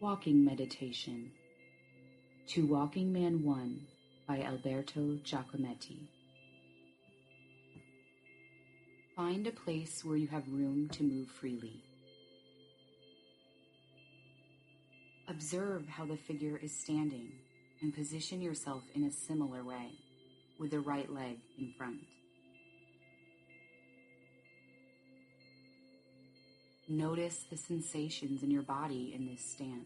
Walking Meditation to Walking Man 1 by Alberto Giacometti. Find a place where you have room to move freely. Observe how the figure is standing and position yourself in a similar way, with the right leg in front. Notice the sensations in your body in this stance.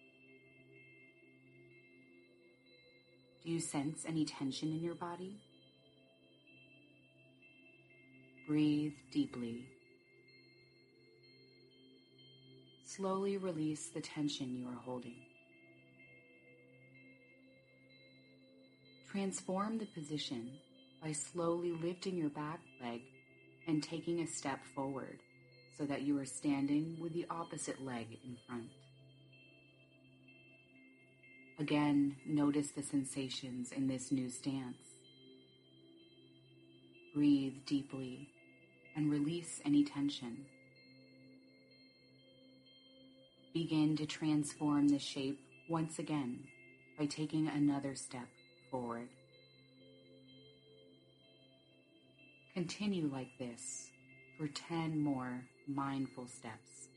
Do you sense any tension in your body? Breathe deeply. Slowly release the tension you are holding. Transform the position by slowly lifting your back leg and taking a step forward so that you are standing with the opposite leg in front. Again, notice the sensations in this new stance. Breathe deeply and release any tension. Begin to transform the shape once again by taking another step forward. Continue like this for 10 more mindful steps.